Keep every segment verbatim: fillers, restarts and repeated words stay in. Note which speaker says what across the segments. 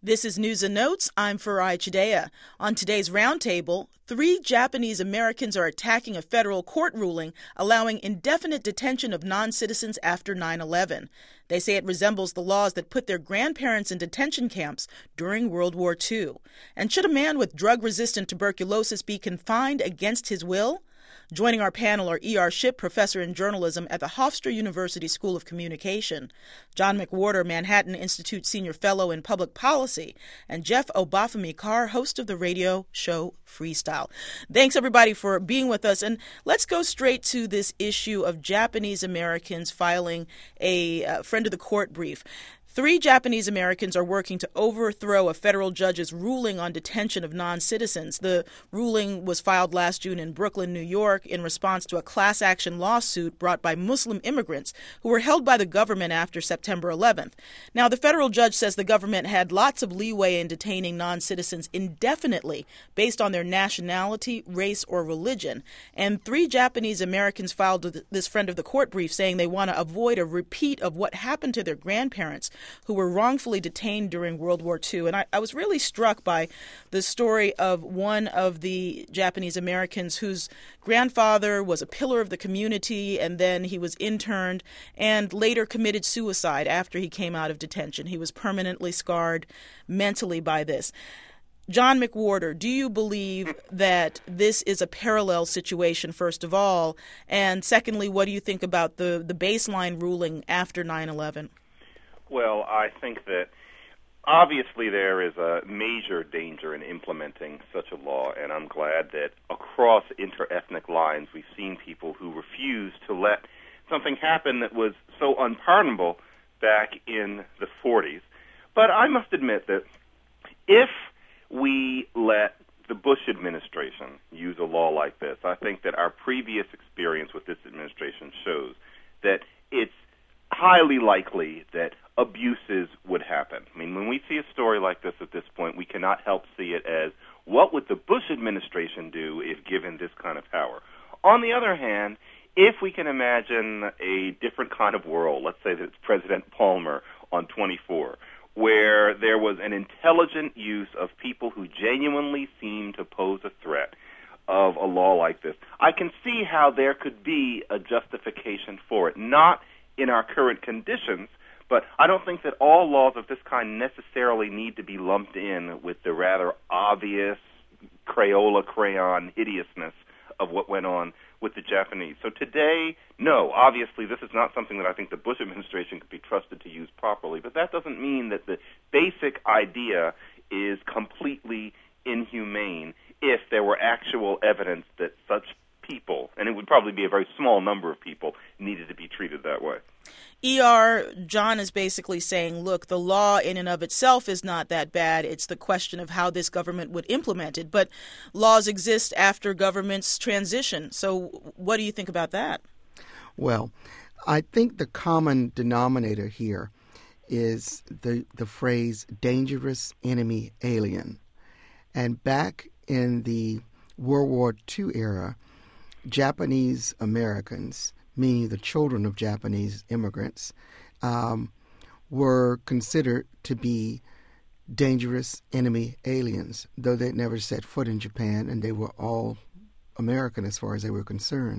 Speaker 1: This is News and Notes. I'm Farai Chideya. On today's roundtable, three Japanese Americans are attacking a federal court ruling allowing indefinite detention of non-citizens after nine eleven. They say it resembles the laws that put their grandparents in detention camps during World War Two. And should a man with drug-resistant tuberculosis be confined against his will? Joining our panel are E R Shipp, professor in journalism at the Hofstra University School of Communication, John McWhorter, Manhattan Institute senior fellow in public policy, and Jeff Obafemi Carr, host of the radio show Freestyle. Thanks, everybody, for being with us. And let's go straight to this issue of Japanese Americans filing a uh, friend of the court brief. Three Japanese Americans are working to overthrow a federal judge's ruling on detention of non-citizens. The ruling was filed last June in Brooklyn, New York, in response to a class action lawsuit brought by Muslim immigrants who were held by the government after September eleventh. Now, the federal judge says the government had lots of leeway in detaining non-citizens indefinitely based on their nationality, race, or religion. And three Japanese Americans filed this friend of the court brief saying they want to avoid a repeat of what happened to their grandparents who were wrongfully detained during World War Two. And I, I was really struck by the story of one of the Japanese Americans whose grandfather was a pillar of the community, and then he was interned and later committed suicide after he came out of detention. He was permanently scarred mentally by this. John McWhorter, do you believe that this is a parallel situation, first of all? And secondly, what do you think about the, the baseline ruling after nine eleven?
Speaker 2: Well, I think that obviously there is a major danger in implementing such a law, and I'm glad that across inter-ethnic lines we've seen people who refuse to let something happen that was so unpardonable back in the forties. But I must admit that if we let the Bush administration use a law like this, I think that our previous experience with this administration shows that it's highly likely that abuses would happen. I mean, when we see a story like this at this point, we cannot help see it as, what would the Bush administration do if given this kind of power? On the other hand, if we can imagine a different kind of world, let's say that it's President Palmer on twenty-four, where there was an intelligent use of people who genuinely seem to pose a threat of a law like this, I can see how there could be a justification for it. Not in our current conditions, but I don't think that all laws of this kind necessarily need to be lumped in with the rather obvious Crayola crayon hideousness of what went on with the Japanese. So today, no, obviously this is not something that I think the Bush administration could be trusted to use properly, but that doesn't mean that the basic idea is completely inhumane if there were actual evidence that such people, and it would probably be a very small number of people, needed to be treated that way.
Speaker 1: E R, John is basically saying, look, the law in and of itself is not that bad. It's the question of how this government would implement it. But laws exist after governments transition. So what do you think about that?
Speaker 3: Well, I think the common denominator here is the, the phrase dangerous enemy alien. And back in the World War Two era, Japanese Americans, meaning the children of Japanese immigrants, um, were considered to be dangerous enemy aliens, though they'd never set foot in Japan, and they were all American as far as they were concerned.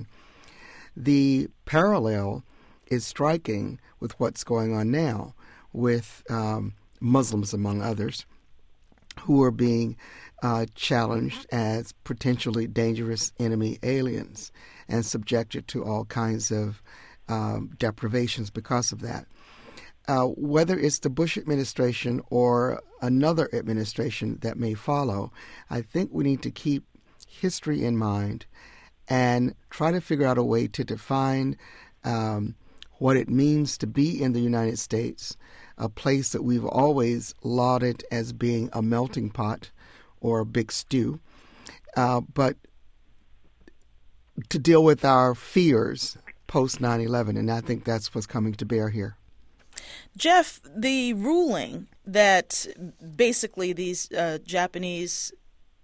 Speaker 3: The parallel is striking with what's going on now with um, Muslims, among others, who are being uh, challenged as potentially dangerous enemy aliens and subjected to all kinds of um, deprivations because of that. Uh, whether it's the Bush administration or another administration that may follow, I think we need to keep history in mind and try to figure out a way to define um, what it means to be in the United States, a place that we've always lauded as being a melting pot or a big stew, uh, but to deal with our fears post nine eleven, and I think that's what's coming to bear here.
Speaker 1: Jeff, the ruling that basically these uh, Japanese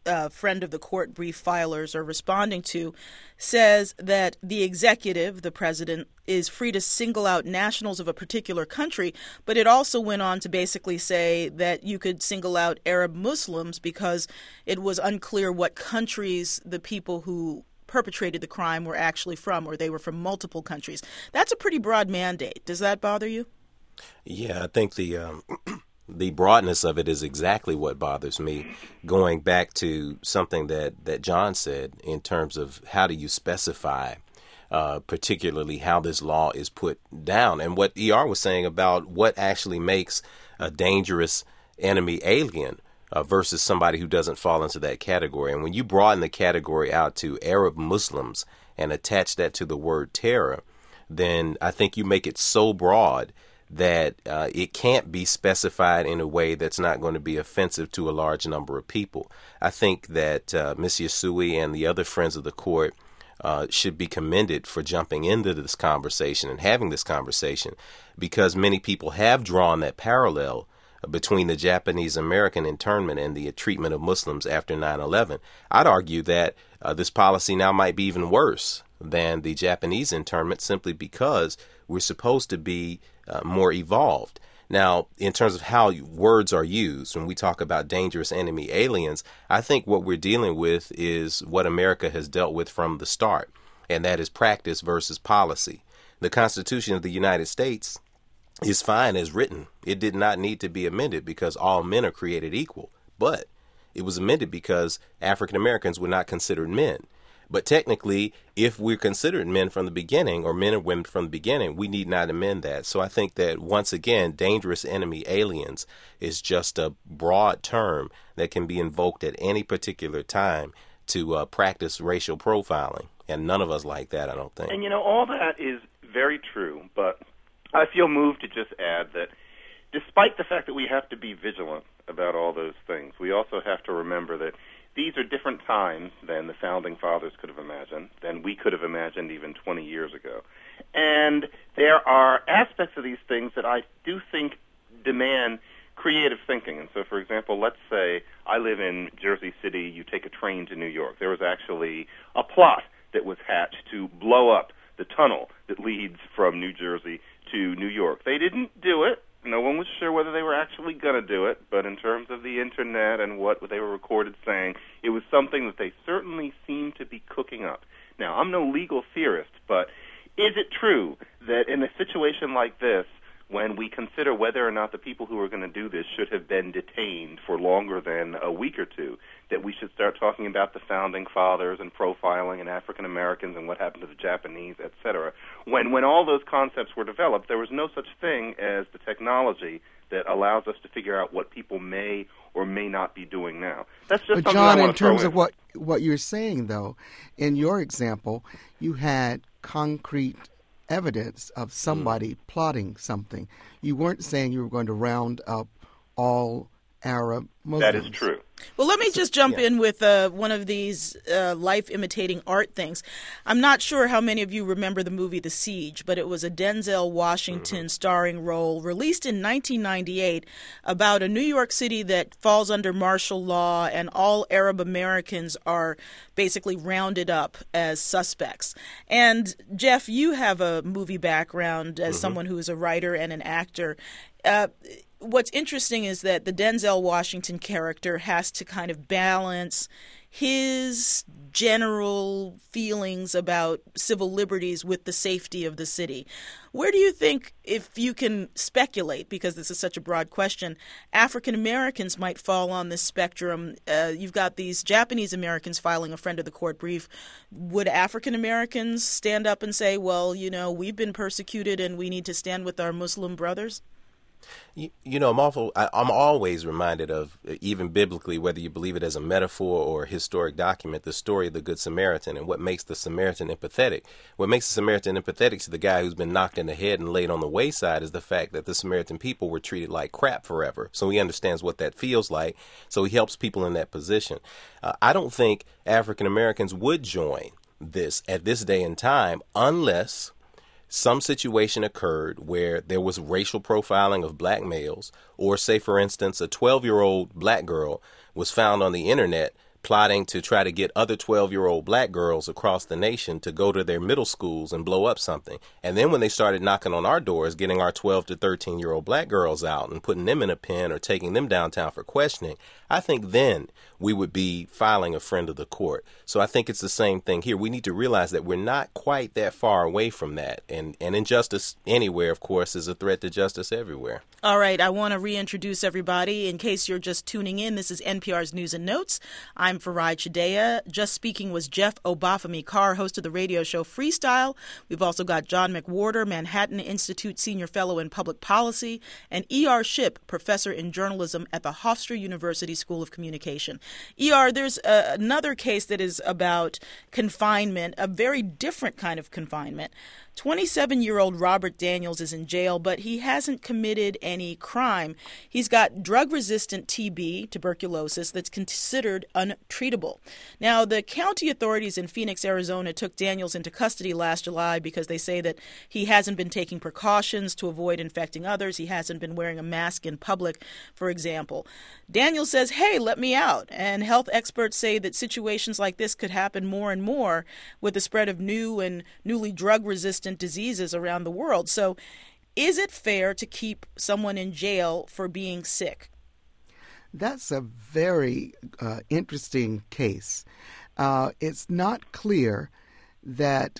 Speaker 1: uh, friend of the court brief filers are responding to, says that the executive, the president, is free to single out nationals of a particular country, but it also went on to basically say that you could single out Arab Muslims because it was unclear what countries the people who perpetrated the crime were actually from, or they were from multiple countries. That's a pretty broad mandate. Does that bother you?
Speaker 4: Yeah, I think the um, the broadness of it is exactly what bothers me. Going back to something that, that John said in terms of how do you specify, uh, particularly how this law is put down, and what E R was saying about what actually makes a dangerous enemy alien uh, versus somebody who doesn't fall into that category. And when you broaden the category out to Arab Muslims and attach that to the word terror, then I think you make it so broad that uh, it can't be specified in a way that's not going to be offensive to a large number of people. I think that uh, Miz Yasui and the other friends of the court uh, should be commended for jumping into this conversation and having this conversation, because many people have drawn that parallel between the Japanese American internment and the treatment of Muslims after nine eleven. I'd argue that uh, this policy now might be even worse than the Japanese internment, simply because we're supposed to be uh, more evolved. Now, in terms of how words are used, when we talk about dangerous enemy aliens, I think what we're dealing with is what America has dealt with from the start, and that is practice versus policy. The Constitution of the United States is fine as written. It did not need to be amended because all men are created equal, but it was amended because African Americans were not considered men. But technically, if we're considered men from the beginning, or men and women from the beginning, we need not amend that. So I think that, once again, dangerous enemy aliens is just a broad term that can be invoked at any particular time to uh, practice racial profiling. And none of us like that, I don't think.
Speaker 2: And, you know, all that is very true, but I feel moved to just add that despite the fact that we have to be vigilant about all those things, we also have to remember that these are different times than the Founding Fathers could have imagined, than we could have imagined even twenty years ago. And there are aspects of these things that I do think demand creative thinking. And so, for example, let's say I live in Jersey City, you take a train to New York. There was actually a plot that was hatched to blow up the tunnel that leads from New Jersey to New York. They didn't do it. No one was sure whether they were actually going to do it, but in terms of the Internet and what they were recorded saying, it was something that they certainly seemed to be cooking up. Now, I'm no legal theorist, but is it true that in a situation like this, when we consider whether or not the people who are going to do this should have been detained for longer than a week or two, that we should start talking about the Founding Fathers and profiling and African Americans and what happened to the Japanese, et cetera? When, when all those concepts were developed, there was no such thing as the technology that allows us to figure out what people may or may not be doing now. That's just
Speaker 3: but
Speaker 2: something
Speaker 3: John,
Speaker 2: I want
Speaker 3: in
Speaker 2: to throw
Speaker 3: terms
Speaker 2: in.
Speaker 3: of what, what you're saying, though, in your example, you had concrete evidence of somebody mm. plotting something. You weren't saying you were going to round up all Arab Muslims.
Speaker 2: That is true.
Speaker 1: Well, let me just jump
Speaker 3: yeah.
Speaker 1: in with uh, one of these uh, life-imitating art things. I'm not sure how many of you remember the movie The Siege, but it was a Denzel Washington mm-hmm. starring role released in nineteen ninety-eight about a New York City that falls under martial law, and all Arab Americans are basically rounded up as suspects. And, Jeff, you have a movie background as mm-hmm. someone who is a writer and an actor. Uh, What's interesting is that the Denzel Washington character has to kind of balance his general feelings about civil liberties with the safety of the city. Where do you think, if you can speculate, because this is such a broad question, African Americans might fall on this spectrum? Uh, you've got these Japanese Americans filing a friend of the court brief. Would African Americans stand up and say, well, you know, we've been persecuted and we need to stand with our Muslim brothers?
Speaker 4: You, you know, I'm awful, I, I'm always reminded of, even biblically, whether you believe it as a metaphor or a historic document, the story of the Good Samaritan and what makes the Samaritan empathetic. What makes the Samaritan empathetic to the guy who's been knocked in the head and laid on the wayside is the fact that the Samaritan people were treated like crap forever. So he understands what that feels like. So he helps people in that position. Uh, I don't think African Americans would join this at this day and time unless some situation occurred where there was racial profiling of black males, or say, for instance, a twelve-year-old black girl was found on the internet plotting to try to get other twelve-year-old black girls across the nation to go to their middle schools and blow up something. And then when they started knocking on our doors, getting our twelve to thirteen-year-old black girls out and putting them in a pen or taking them downtown for questioning, I think then we would be filing a friend of the court. So I think it's the same thing here. We need to realize that we're not quite that far away from that. And, and injustice anywhere, of course, is a threat to justice everywhere.
Speaker 1: All right. I want to reintroduce everybody. In case you're just tuning in, this is N P R's News and Notes. I'm Farai Chideya. Just speaking was Jeff Obafemi Carr, host of the radio show Freestyle. We've also got John McWhorter, Manhattan Institute Senior Fellow in Public Policy, and E R Shipp, Professor in Journalism at the Hofstra University School of Communication. E R, there's uh, another case that is about confinement, a very different kind of confinement. twenty-seven-year-old Robert Daniels is in jail, but he hasn't committed any crime. He's got drug-resistant T B, tuberculosis, that's considered untreatable. Now, the county authorities in Phoenix, Arizona, took Daniels into custody last July because they say that he hasn't been taking precautions to avoid infecting others. He hasn't been wearing a mask in public, for example. Daniels says, hey, let me out. And health experts say that situations like this could happen more and more with the spread of new and newly drug-resistant diseases around the world. So is it fair to keep someone in jail for being sick?
Speaker 3: That's a very uh, interesting case. Uh, it's not clear that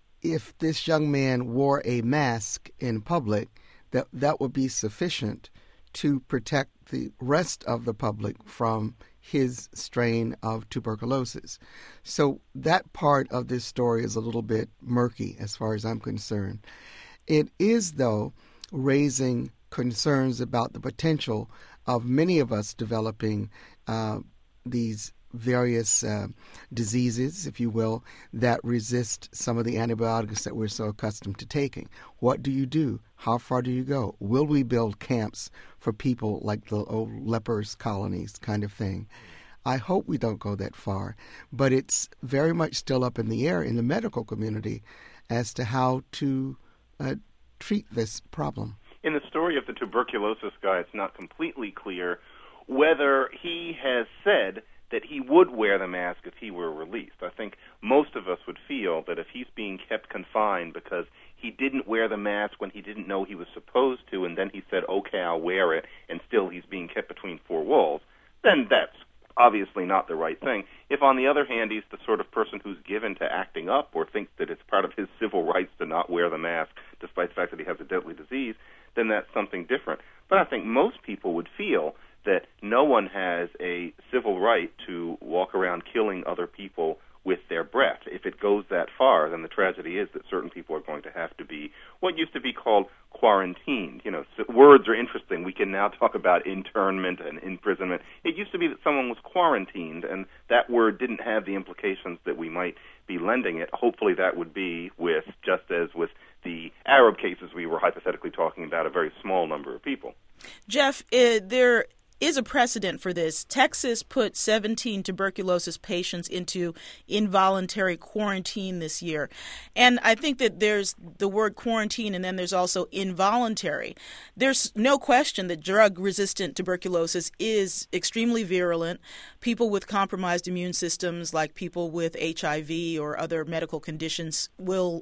Speaker 3: if this young man wore a mask in public, that that would be sufficient to protect the rest of the public from his strain of tuberculosis. So that part of this story is a little bit murky as far as I'm concerned. It is, though, raising concerns about the potential of many of us developing uh, these various uh, diseases, if you will, that resist some of the antibiotics that we're so accustomed to taking. What do you do? How far do you go? Will we build camps for people like the old lepers colonies kind of thing? I hope we don't go that far, but it's very much still up in the air in the medical community as to how to uh, treat this problem.
Speaker 2: In the story of the tuberculosis guy, it's not completely clear whether he has said that he would wear the mask if he were released. I think most of us would feel that if he's being kept confined because he didn't wear the mask when he didn't know he was supposed to, and then he said, okay, I'll wear it, and still he's being kept between four walls, then that's obviously not the right thing. If, on the other hand, he's the sort of person who's given to acting up or thinks that it's part of his civil rights to not wear the mask despite the fact that he has a deadly disease, then that's something different. But I think most people would feel that no one has a civil right to walk around killing other people with their breath. If it goes that far, then the tragedy is that certain people are going to have to be what used to be called quarantined. You know, words are interesting. We can now talk about internment and imprisonment. It used to be that someone was quarantined, and that word didn't have the implications that we might be lending it. Hopefully that would be with, just as with the Arab cases we were hypothetically talking about, a very small number of people.
Speaker 1: Jeff, uh, there is a precedent for this. Texas put seventeen tuberculosis patients into involuntary quarantine this year. And I think that there's the word quarantine and then there's also involuntary. There's no question that drug-resistant tuberculosis is extremely virulent. People with compromised immune systems, like people with H I V or other medical conditions, will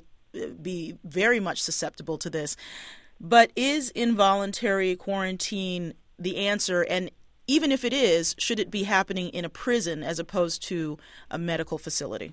Speaker 1: be very much susceptible to this. But is involuntary quarantine the answer? And even if it is, should it be happening in a prison as opposed to a medical facility?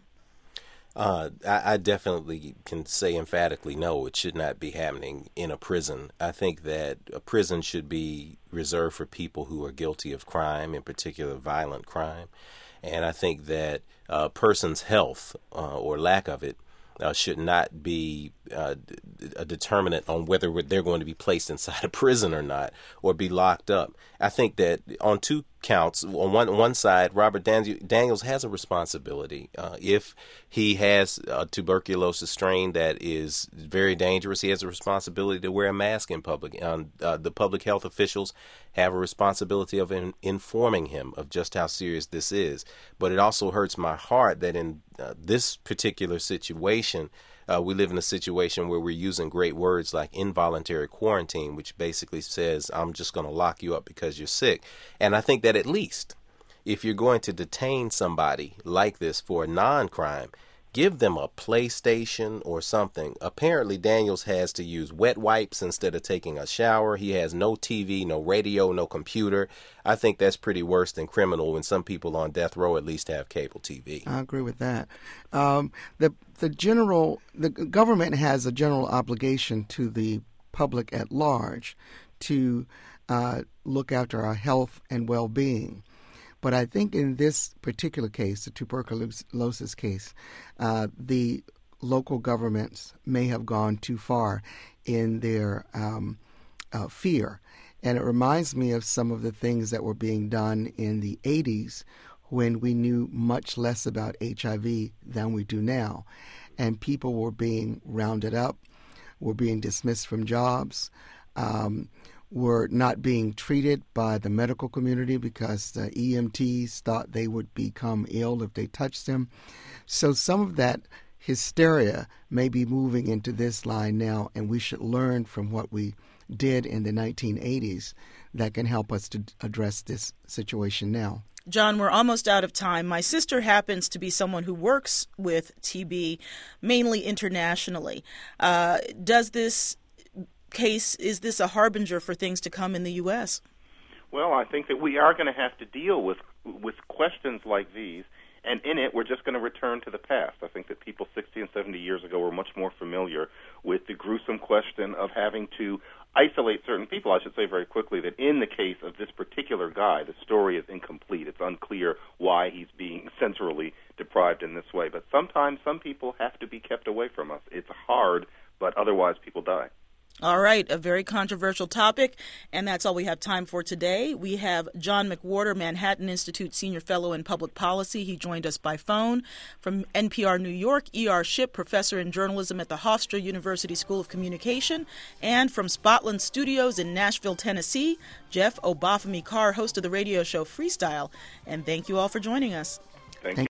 Speaker 4: Uh, I, I definitely can say emphatically no, it should not be happening in a prison. I think that a prison should be reserved for people who are guilty of crime, in particular violent crime. And I think that a person's health uh, or lack of it Uh, should not be uh, a determinant on whether they're going to be placed inside a prison or not, or be locked up. I think that on two counts, on one one side, Robert Daniels has a responsibility. Uh, if he has a tuberculosis strain that is very dangerous, he has a responsibility to wear a mask in public. Um, uh, the public health officials have a responsibility of in, informing him of just how serious this is. But it also hurts my heart that in uh, this particular situation, Uh, we live in a situation where we're using great words like involuntary quarantine, which basically says, I'm just going to lock you up because you're sick. And I think that at least if you're going to detain somebody like this for a non-crime, give them a PlayStation or something. Apparently, Daniels has to use wet wipes instead of taking a shower. He has no T V, no radio, no computer. I think that's pretty worse than criminal when some people on death row at least have cable T V.
Speaker 3: I agree with that. Um, the the general the government has a general obligation to the public at large to uh, look after our health and well-being. But I think in this particular case, the tuberculosis case, uh, the local governments may have gone too far in their um, uh, fear. And it reminds me of some of the things that were being done in the eighties when we knew much less about H I V than we do now. And people were being rounded up, were being dismissed from jobs, um, were not being treated by the medical community because the E M Ts thought they would become ill if they touched them. So some of that hysteria may be moving into this line now, and we should learn from what we did in the nineteen eighties that can help us to address this situation now.
Speaker 1: John, we're almost out of time. My sister happens to be someone who works with T B, mainly internationally. Uh, does this case, is this a harbinger for things to come in the U S?
Speaker 2: Well, I think that we are going to have to deal with with questions like these, and in it, we're just going to return to the past. I think that people sixty and seventy years ago were much more familiar with the gruesome question of having to isolate certain people. I should say very quickly that in the case of this particular guy, the story is incomplete. It's unclear why he's being sensorily deprived in this way. But sometimes some people have to be kept away from us. It's hard, but otherwise people die.
Speaker 1: All right, a very controversial topic, and that's all we have time for today. We have John McWhorter, Manhattan Institute Senior Fellow in Public Policy. He joined us by phone. From N P R New York, E R Shipp, Professor in Journalism at the Hofstra University School of Communication. And from Spotland Studios in Nashville, Tennessee, Jeff Obafemi Carr, host of the radio show Freestyle. And thank you all for joining us.
Speaker 2: Thank you.